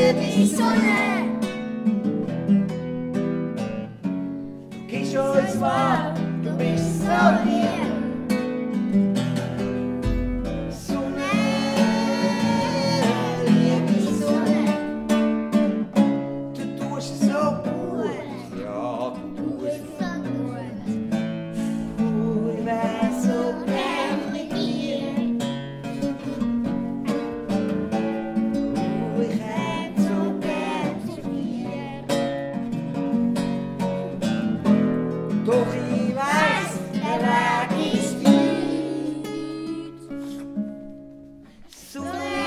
liebe Sonne. Du gehst uns warm, du bist so lieb. Sonne, liebe Sonne. Du tust so gut, ja, du tust so gut. Ich wär so gern mit dir. Ich hätt so gern zu dir. Doch ich weiß, der Weg ist weit. Sonne,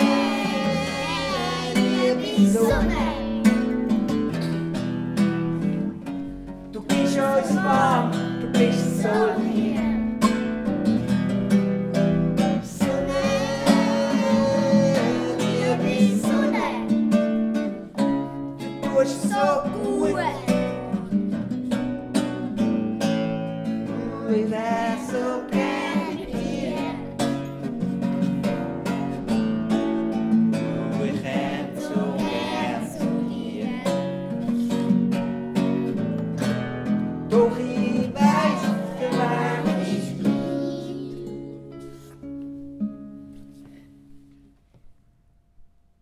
liebe Sonne. Du bist uns warm, du bist